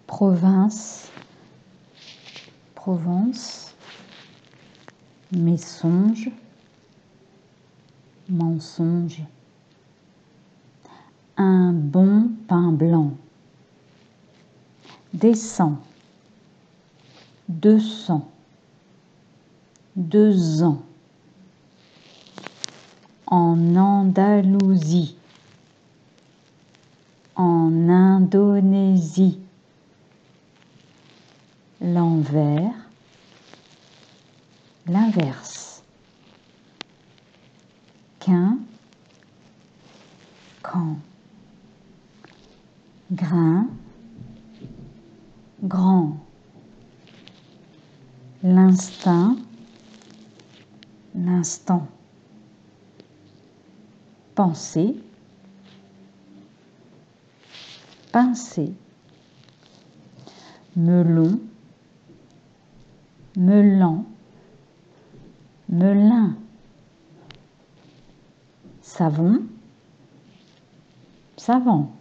province, Provence, mes songes, mensonge, un bon pain blanc, descend, 200, 2 ans, en Andalousie, en Indonésie, l'envers, l'inverse, qu'un, quand, grain, grand, l'instinct, l'instant, penser, pincer, melon, melan, melun, savon, savant.